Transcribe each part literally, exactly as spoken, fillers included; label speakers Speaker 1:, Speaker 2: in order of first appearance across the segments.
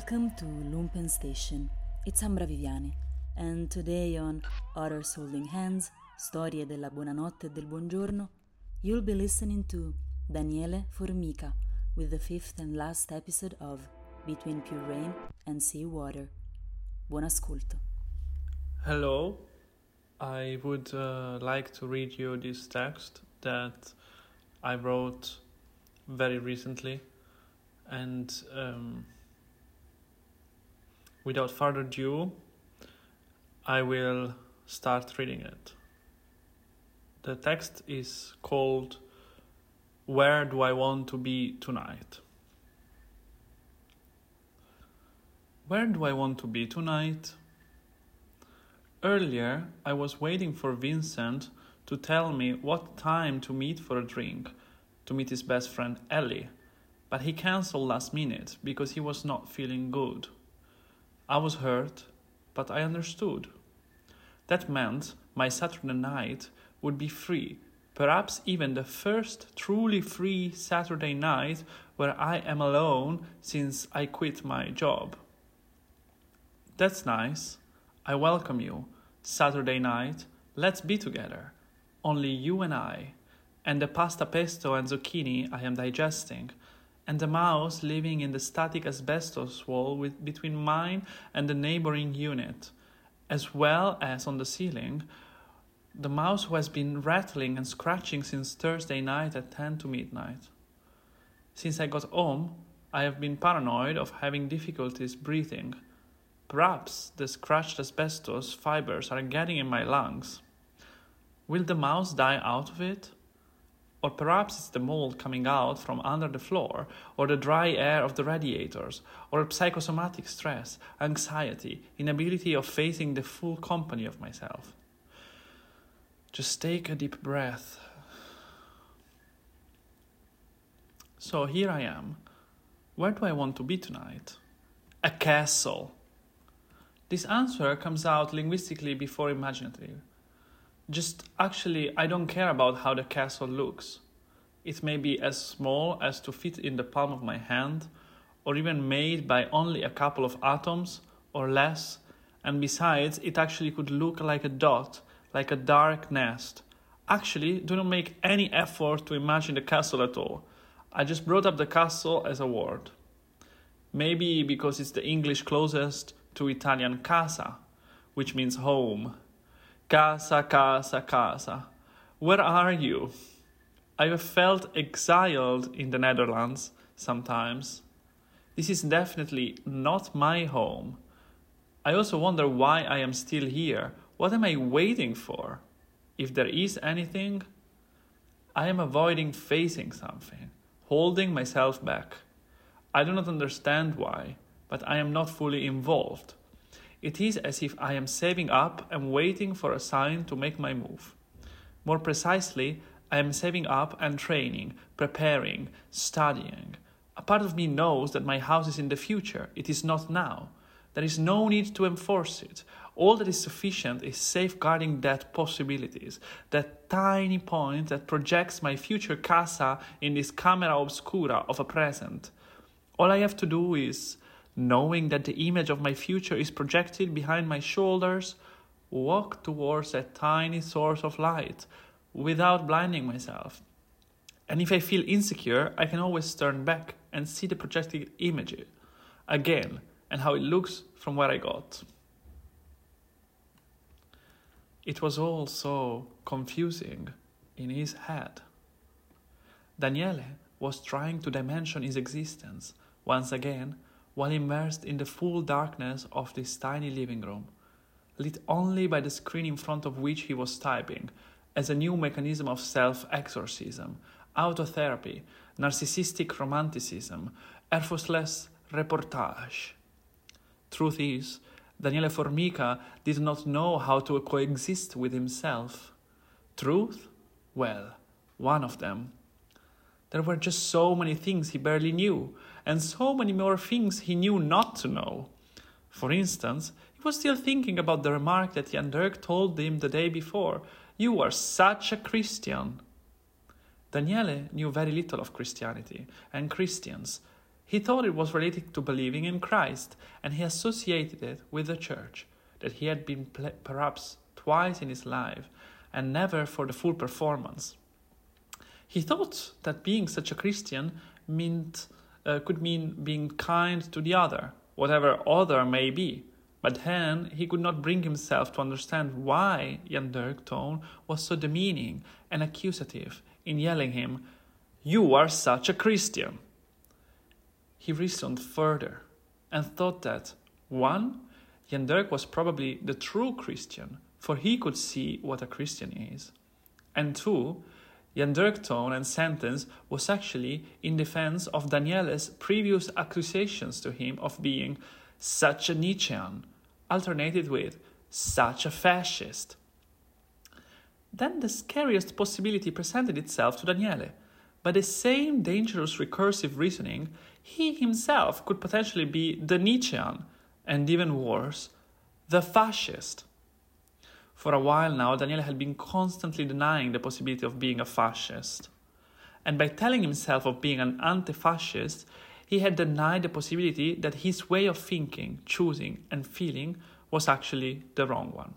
Speaker 1: Welcome to Lumpen Station. It's Ambra Viviani, and today on Others Holding Hands, Storie della Buonanotte e del Buongiorno, you'll be listening to Daniele Formica with the fifth and last episode of Between Pure Rain and Sea Water. Buon ascolto.
Speaker 2: Hello, I would uh, like to read you this text that I wrote very recently, and um, without further ado, I will start reading it. The text is called Where Do I Want to Be Tonight? Where do I want to be tonight? Earlier, I was waiting for Vincent to tell me what time to meet for a drink, to meet his best friend Ellie, but he cancelled last minute because he was not feeling good. I was hurt, but I understood. That meant my Saturday night would be free, perhaps even the first truly free Saturday night where I am alone since I quit my job. That's nice. I welcome you. Saturday night, let's be together. Only you and I, and the pasta pesto and zucchini I am digesting, and the mouse living in the static asbestos wall with, between mine and the neighboring unit, as well as on the ceiling, the mouse who has been rattling and scratching since Thursday night at ten to midnight. Since I got home, I have been paranoid of having difficulties breathing. Perhaps the scratched asbestos fibers are getting in my lungs. Will the mouse die out of it? Or perhaps it's the mold coming out from under the floor, or the dry air of the radiators, or psychosomatic stress, anxiety, inability of facing the full company of myself. Just take a deep breath. So here I am. Where do I want to be tonight? A castle. This answer comes out linguistically before imaginative. Just actually, I don't care about how the castle looks. It may be as small as to fit in the palm of my hand, or even made by only a couple of atoms, or less, and besides, it actually could look like a dot, like a dark nest. Actually, do not make any effort to imagine the castle at all. I just brought up the castle as a word. Maybe because it's the English closest to Italian casa, which means home. Casa, casa, casa. Where are you? I have felt exiled in the Netherlands sometimes. This is definitely not my home. I also wonder why I am still here. What am I waiting for? If there is anything, I am avoiding facing something, holding myself back. I do not understand why, but I am not fully involved. It is as if I am saving up and waiting for a sign to make my move. More precisely, I am saving up and training, preparing, studying. A part of me knows that my house is in the future. It is not now. There is no need to enforce it. All that is sufficient is safeguarding that possibilities, that tiny point that projects my future casa in this camera obscura of a present. All I have to do is, knowing that the image of my future is projected behind my shoulders, walk towards that tiny source of light without blinding myself. And if I feel insecure, I can always turn back and see the projected image again and how it looks from where I got. It was all so confusing in his head. Daniele was trying to dimension his existence once again while immersed in the full darkness of this tiny living room, lit only by the screen in front of which he was typing, as a new mechanism of self-exorcism, autotherapy, narcissistic romanticism, effortless reportage. Truth is, Daniele Formica did not know how to coexist with himself. Truth? Well, one of them. There were just so many things he barely knew, and so many more things he knew not to know. For instance, he was still thinking about the remark that Jan Dirk told him the day before, "You are such a Christian." Daniele knew very little of Christianity and Christians, He thought it was related to believing in Christ, and he associated it with the church, that he had been pl- perhaps twice in his life, and never for the full performance. He thought that being such a Christian meant, uh, could mean being kind to the other, whatever other may be. But then he could not bring himself to understand why Jan Dirk Toon was so demeaning and accusative in yelling him, "You are such a Christian." He reasoned further and thought that, one, Jan Dirk was probably the true Christian, for he could see what a Christian is. And two, Jan Dirk Toon and sentence was actually in defense of Daniele's previous accusations to him of being such a Nietzschean, alternated with such a fascist. Then the scariest possibility presented itself to Daniele. By the same dangerous recursive reasoning, he himself could potentially be the Nietzschean, and even worse, the fascist. For a while now, Daniele had been constantly denying the possibility of being a fascist. And by telling himself of being an anti-fascist, he had denied the possibility that his way of thinking, choosing, and feeling was actually the wrong one.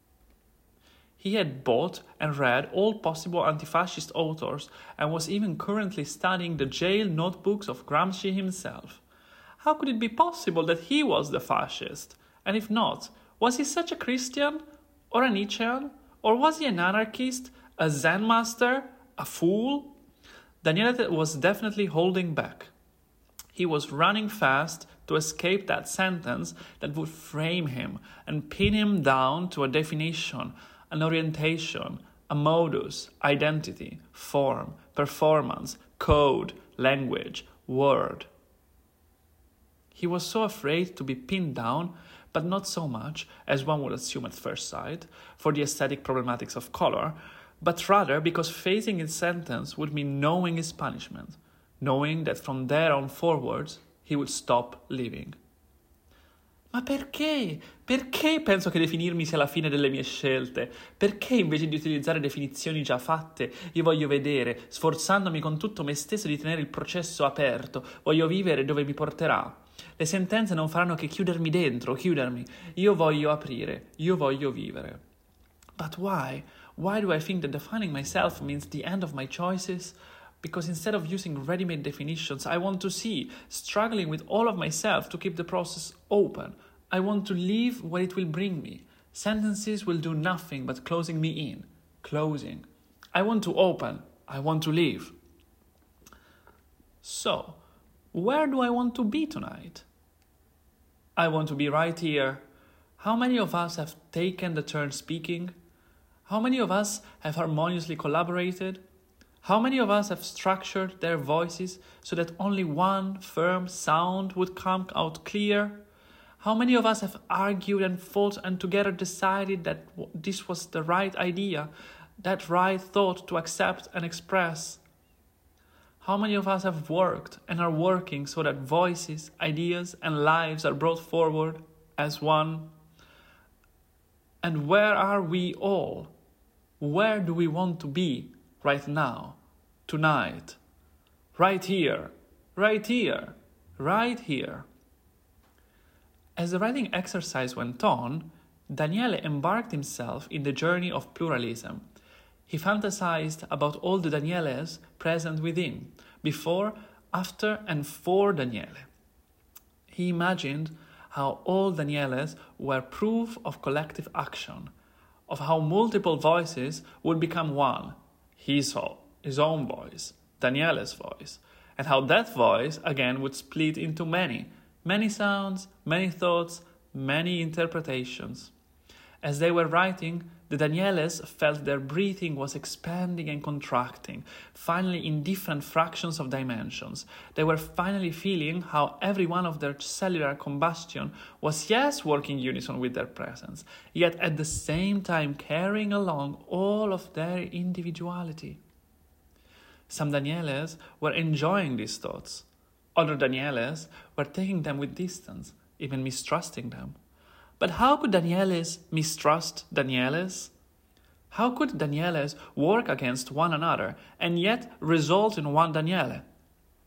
Speaker 2: He had bought and read all possible anti-fascist authors and was even currently studying the jail notebooks of Gramsci himself. How could it be possible that he was the fascist? And if not, was he such a Christian? Or a Nietzschean? Or was he an anarchist? A Zen master? A fool? Daniele was definitely holding back. He was running fast to escape that sentence that would frame him and pin him down to a definition, an orientation, a modus, identity, form, performance, code, language, word. He was so afraid to be pinned down, but not so much, as one would assume at first sight, for the aesthetic problematics of color, but rather because facing his sentence would mean knowing his punishment, knowing that from there on forwards he would stop living. Ma perché? Perché penso che definirmi sia la fine delle mie scelte? Perché invece di utilizzare definizioni già fatte, io voglio vedere, sforzandomi con tutto me stesso di tenere il processo aperto, voglio vivere dove mi porterà? Le sentenze non faranno che chiudermi dentro, chiudermi. Io voglio aprire, io voglio vivere. But why? Why do I think that defining myself means the end of my choices? Because instead of using ready-made definitions, I want to see, struggling with all of myself to keep the process open. I want to live what it will bring me. Sentences will do nothing but closing me in. Closing. I want to open. I want to live. So, where do I want to be tonight? I want to be right here. How many of us have taken the turn speaking? How many of us have harmoniously collaborated? How many of us have structured their voices so that only one firm sound would come out clear? How many of us have argued and fought and together decided that this was the right idea, that right thought to accept and express? How many of us have worked and are working so that voices, ideas, and lives are brought forward as one? And where are we all? Where do we want to be right now, tonight? Right here, right here, right here. As the writing exercise went on, Daniele embarked himself in the journey of pluralism. He fantasized about all the Danieles present within, before, after, and for Daniele. He imagined how all Danieles were proof of collective action, of how multiple voices would become one, his, his own voice, Daniele's voice, and how that voice again would split into many, many sounds, many thoughts, many interpretations. As they were writing, the Danieles felt their breathing was expanding and contracting, finally in different fractions of dimensions. They were finally feeling how every one of their cellular combustion was yes working unison with their presence, yet at the same time carrying along all of their individuality. Some Danieles were enjoying these thoughts. Other Danieles were taking them with distance, even mistrusting them. But how could Danieles mistrust Danieles? How could Danieles work against one another and yet result in one Daniele?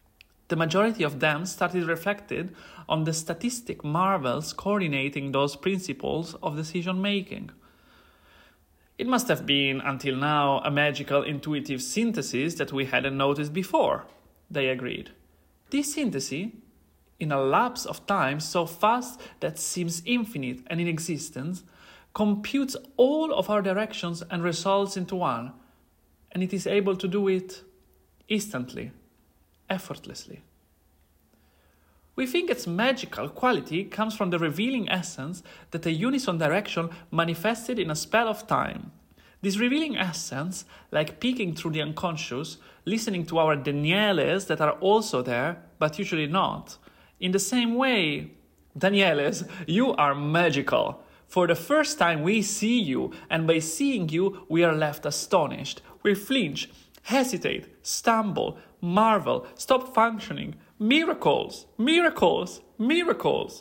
Speaker 2: The majority of them started reflected on the statistic marvels coordinating those principles of decision-making. It must have been, until now, a magical intuitive synthesis that we hadn't noticed before, they agreed. This synthesis, in a lapse of time so fast that seems infinite and in existence, computes all of our directions and results into one, and it is able to do it instantly, effortlessly. We think its magical quality comes from the revealing essence that a unison direction manifested in a spell of time. This revealing essence, like peeking through the unconscious, listening to our Danieles that are also there, but usually not. In the same way, Danieles, you are magical. For the first time we see you, and by seeing you, we are left astonished. We flinch, hesitate, stumble, marvel, stop functioning. Miracles, miracles, miracles.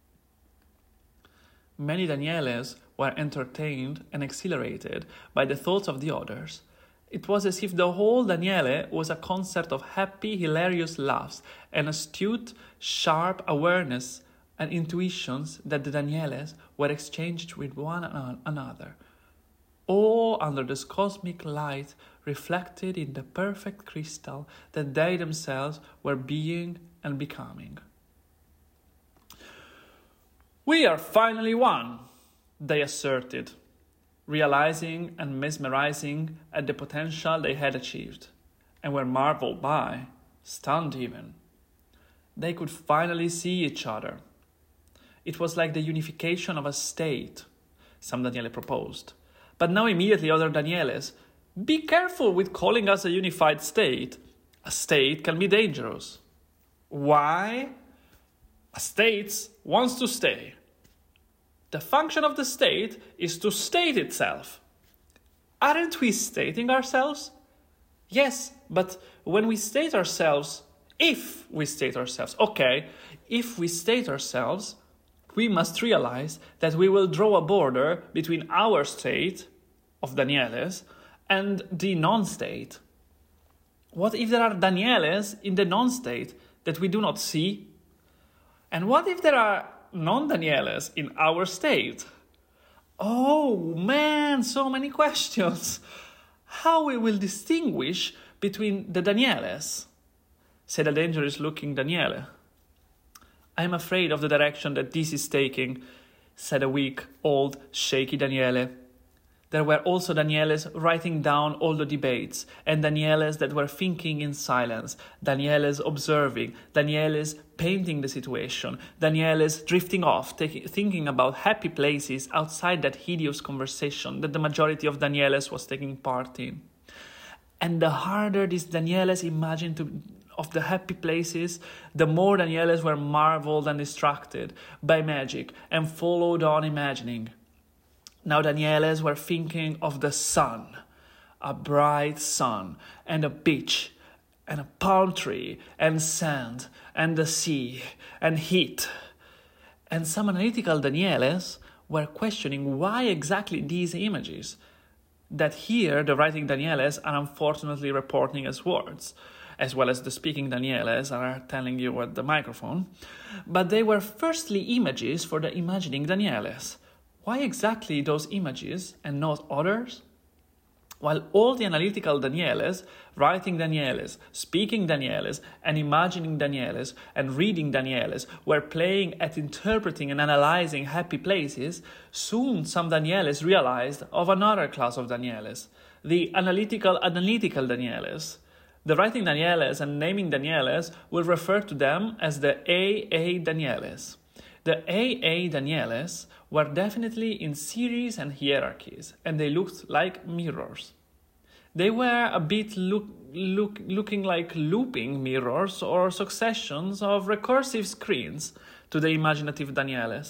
Speaker 2: Many Danieles were entertained and exhilarated by the thoughts of the others. It was as if the whole Daniele was a concert of happy, hilarious laughs and astute, sharp awareness and intuitions that the Danieles were exchanged with one another, all under this cosmic light reflected in the perfect crystal that they themselves were being and becoming. "We are finally one," they asserted, realizing and mesmerizing at the potential they had achieved, and were marveled by, stunned even. They could finally see each other. It was like the unification of a state, some Daniele proposed. But now immediately other Danieles, "Be careful with calling us a unified state. A state can be dangerous." Why? A state wants to stay. The function of the state is to state itself. Aren't we stating ourselves? Yes, but when we state ourselves, if we state ourselves, okay, if we state ourselves, we must realize that we will draw a border between our state, of Danieles, and the non-state. What if there are Danieles in the non-state that we do not see? And what if there are non-Danieles in our state? Oh man, so many questions. How we will distinguish between the Danieles? Said a dangerous-looking Daniele. "I am afraid of the direction that this is taking," said a weak, old, shaky Daniele. There were also Danieles writing down all the debates, and Danieles that were thinking in silence, Danieles observing, Danieles painting the situation, Danieles drifting off, taking, thinking about happy places outside that hideous conversation that the majority of Danieles was taking part in. And the harder these Danieles imagined to, of the happy places, the more Danieles were marveled and distracted by magic and followed on imagining. Now Danieles were thinking of the sun, a bright sun, and a beach, and a palm tree, and sand, and the sea, and heat. And some analytical Danieles were questioning why exactly these images, that here the writing Danieles are unfortunately reporting as words, as well as the speaking Danieles are telling you at the microphone, but they were firstly images for the imagining Danieles. Why exactly those images and not others? While all the analytical Danieles, writing Danieles, speaking Danieles, and imagining Danieles, and reading Danieles were playing at interpreting and analyzing happy places, soon some Danieles realized of another class of Danieles, the analytical analytical Danieles. The writing Danieles and naming Danieles will refer to them as the A A Danieles. The A A Danieles were definitely in series and hierarchies, and they looked like mirrors. They were a bit look, look, looking like looping mirrors or successions of recursive screens to the imaginative Danieles.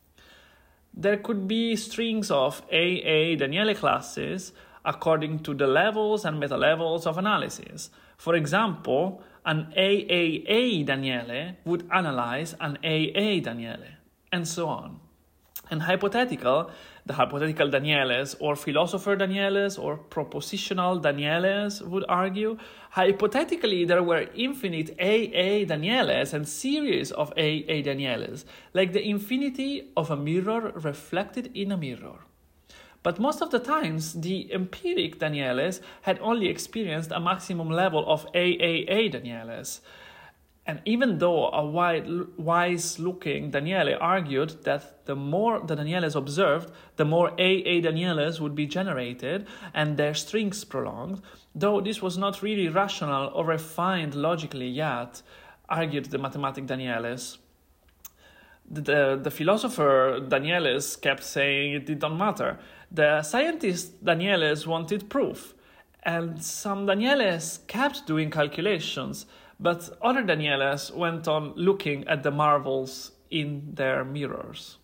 Speaker 2: There could be strings of A A Daniele classes according to the levels and meta-levels of analysis. For example, an A A A Daniele would analyze an A A Daniele, and so on. And hypothetical, the hypothetical Danieles or philosopher Danieles or propositional Danieles would argue, hypothetically there were infinite A A Danieles and series of A A Danieles, like the infinity of a mirror reflected in a mirror. But most of the times, the empiric Danieles had only experienced a maximum level of A A A Danieles. And even though a wide, wise-looking Daniele argued that the more the Danieles observed, the more A A Danieles would be generated and their strings prolonged, though this was not really rational or refined logically yet, argued the mathematic Danieles. The, the, the philosopher Danieles kept saying it didn't matter. The scientist Danieles wanted proof, and some Danieles kept doing calculations, but other Danieles went on looking at the marvels in their mirrors.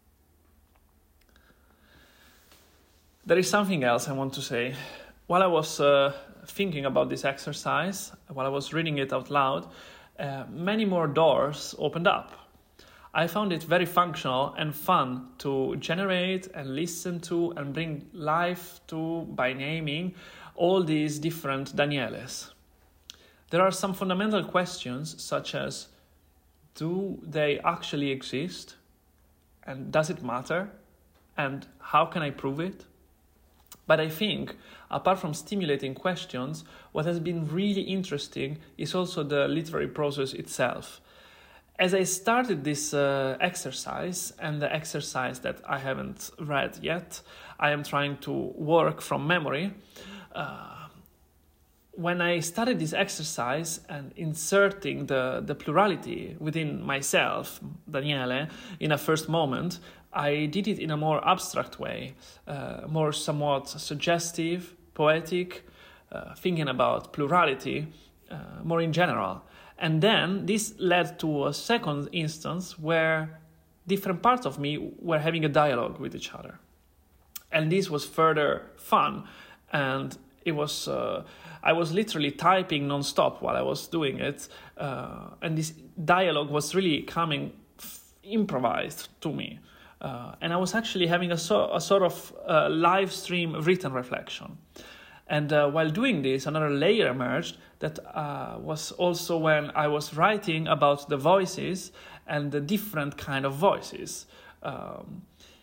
Speaker 2: There is something else I want to say. While I was uh, thinking about this exercise, while I was reading it out loud, uh, many more doors opened up. I found it very functional and fun to generate and listen to and bring life to by naming all these different Danieles. There are some fundamental questions such as, do they actually exist? And does it matter? And how can I prove it? But I think, apart from stimulating questions, what has been really interesting is also the literary process itself. As I started this uh, exercise, and the exercise that I haven't read yet, I am trying to work from memory. Uh, when I started this exercise and inserting the, the plurality within myself, Daniele, in a first moment, I did it in a more abstract way, uh, more somewhat suggestive, poetic, uh, thinking about plurality uh, more in general. And then this led to a second instance where different parts of me were having a dialogue with each other. And this was further fun. And it was, uh, I was literally typing nonstop while I was doing it. Uh, and this dialogue was really coming f- improvised to me. Uh, and I was actually having a, so, a sort of uh, live stream written reflection. And uh, while doing this, another layer emerged that uh, was also when I was writing about the voices and the different kind of voices. Um,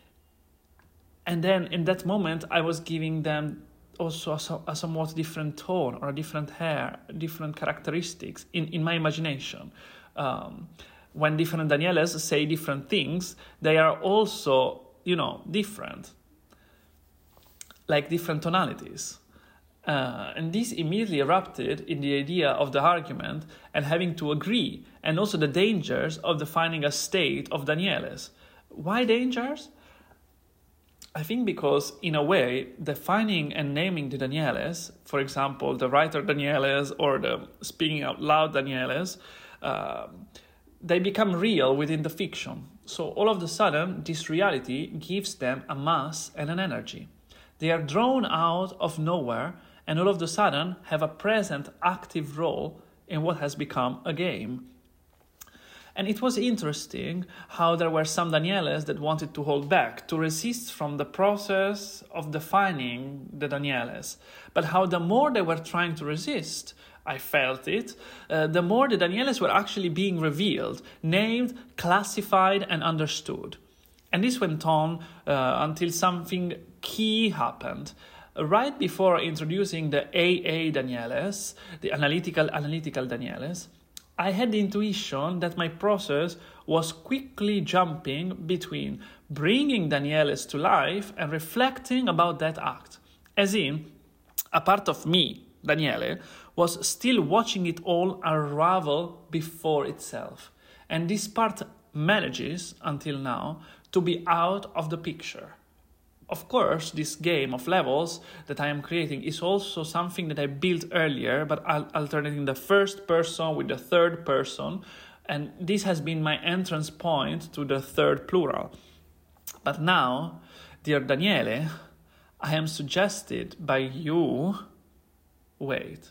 Speaker 2: and then in that moment, I was giving them also a, a somewhat different tone or a different hair, different characteristics in, in my imagination. Um, when different Danieles say different things, they are also, you know, different, like different tonalities. Uh, and this immediately erupted in the idea of the argument and having to agree, and also the dangers of defining a state of Danieles. Why dangers? I think because, in a way, defining and naming the Danieles, for example, the writer Danieles or the speaking out loud Danieles, uh, they become real within the fiction. So all of a sudden, this reality gives them a mass and an energy. They are drawn out of nowhere and all of a sudden have a present active role in what has become a game. And it was interesting how there were some Danieles that wanted to hold back, to resist from the process of defining the Danieles. But how the more they were trying to resist, I felt it, uh, the more the Danieles were actually being revealed, named, classified, and understood. And this went on uh, until something key happened. Right before introducing the A A Danieles, the analytical analytical Danieles, I had the intuition that my process was quickly jumping between bringing Danieles to life and reflecting about that act. As in, a part of me, Daniele, was still watching it all unravel before itself. And this part manages, until now, to be out of the picture. Of course, this game of levels that I am creating is also something that I built earlier, but I'll alternating the first person with the third person, and this has been my entrance point to the third plural. But now, dear Daniele, I am suggested by you... Wait.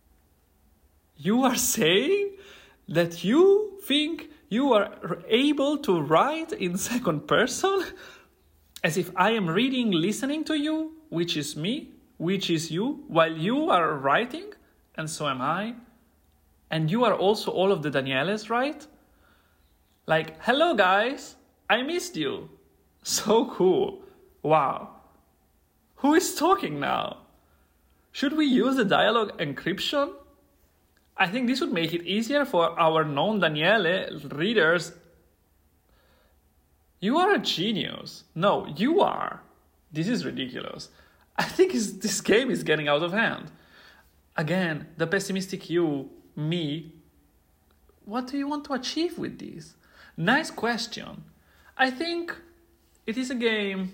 Speaker 2: You are saying that you think you are able to write in second person? as if I am reading, listening to you, which is me, which is you, while you are writing, and so am I. And you are also all of the Danieles, right? Like, hello guys, I missed you. So cool. Wow. Who is talking now? Should we use the dialogue encryption? I think this would make it easier for our non-Daniele readers. You are a genius. No, you are. This is ridiculous. I think this game is getting out of hand. Again, the pessimistic you, me. What do you want to achieve with this? Nice question. I think it is a game.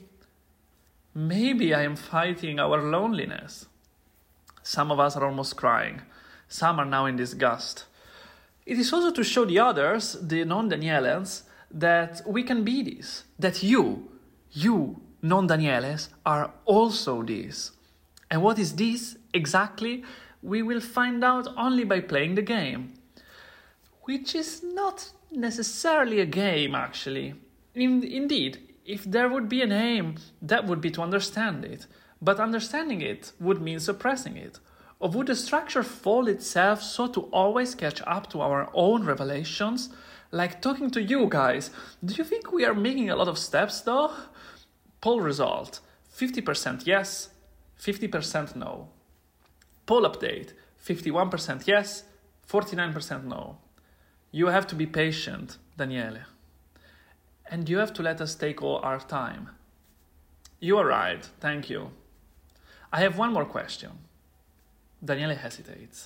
Speaker 2: Maybe I am fighting our loneliness. Some of us are almost crying. Some are now in disgust. It is also to show the others, the non-Danielans, that we can be this. That you, you, non-Danieles, are also this. And what is this exactly? We will find out only by playing the game. Which is not necessarily a game, actually. In, indeed, if there would be an aim, that would be to understand it. But understanding it would mean suppressing it. Or would the structure fold itself so to always catch up to our own revelations? Like talking to you guys, do you think we are making a lot of steps though? Poll result, fifty percent yes, fifty percent no. Poll update, fifty-one percent yes, forty-nine percent no. You have to be patient, Daniele. And you have to let us take all our time. You are right, thank you. I have one more question. Daniele hesitates.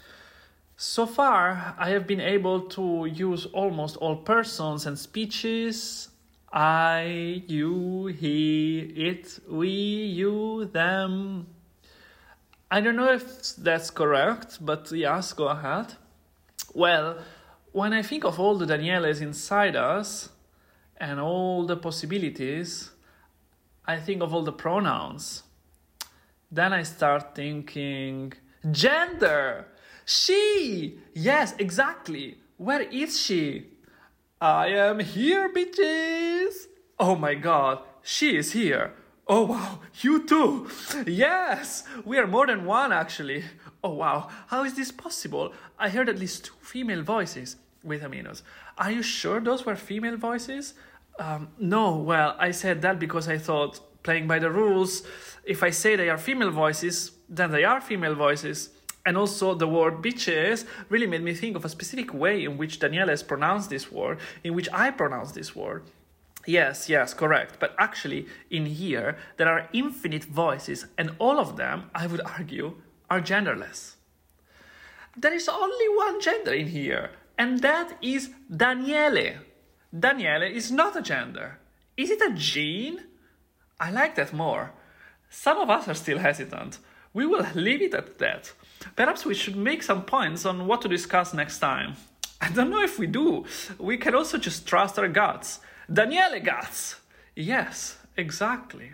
Speaker 2: So far, I have been able to use almost all persons and speeches. I, you, he, it, we, you, them. I don't know if that's correct, but yes, go ahead. Well, when I think of all the Danieles inside us and all the possibilities, I think of all the pronouns. Then I start thinking, gender! She! Yes, exactly. Where is she? I am here, bitches! Oh my god, she is here. Oh wow, you too! Yes! We are more than one, actually. Oh wow, how is this possible? I heard at least two female voices. Wait a minute. Are you sure those were female voices? Um, no, well, I said that because I thought, playing by the rules, if I say they are female voices, then they are female voices. And also the word bitches really made me think of a specific way in which Daniele has pronounced this word, in which I pronounce this word. Yes, yes, correct. But actually, in here, there are infinite voices, and all of them, I would argue, are genderless. There is only one gender in here, and that is Daniele. Daniele is not a gender. Is it a gene? I like that more. Some of us are still hesitant. We will leave it at that. Perhaps we should make some points on what to discuss next time. I don't know if we do. We can also just trust our guts. Daniele guts! Yes, exactly.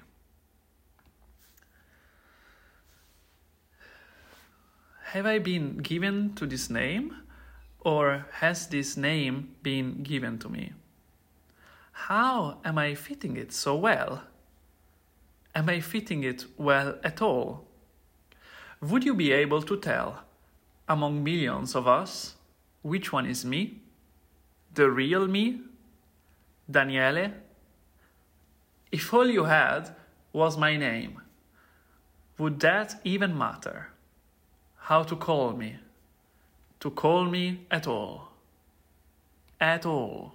Speaker 2: Have I been given to this name? Or has this name been given to me? How am I fitting it so well? Am I fitting it well at all? Would you be able to tell, among millions of us, which one is me? The real me? Daniele? If all you had was my name, would that even matter? How to call me? To call me at all. At all.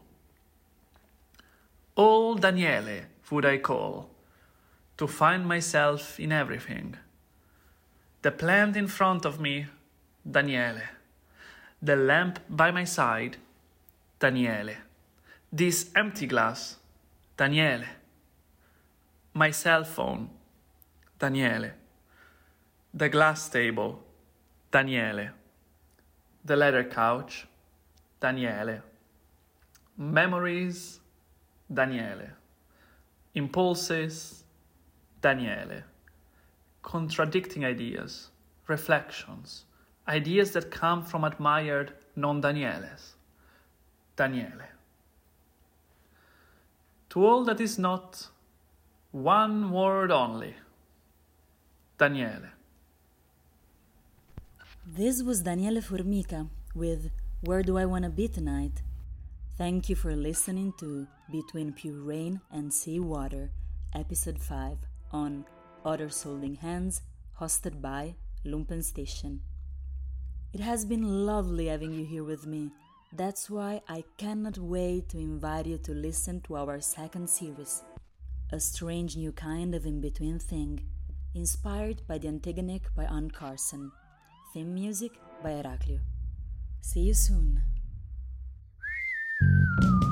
Speaker 2: All Daniele would I call, to find myself in everything. The plant in front of me, Daniele. The lamp by my side, Daniele. This empty glass, Daniele. My cell phone, Daniele. The glass table, Daniele. The leather couch, Daniele. Memories, Daniele. Impulses, Daniele. Contradicting ideas, reflections, ideas that come from admired non-Danieles, Daniele. To all that is not, One word only. Daniele.
Speaker 1: This was Daniele Formica with Where Do I Wanna Be Tonight? Thank you for listening to Between Pure Rain and Sea Water, Episode five on Others Holding Hands, hosted by Lumpen Station. It has been lovely having you here with me. That's why I cannot wait to invite you to listen to our second series, a strange new kind of in-between thing, inspired by the Antigonic by Anne Carson. Theme music by Heraclio. See you soon.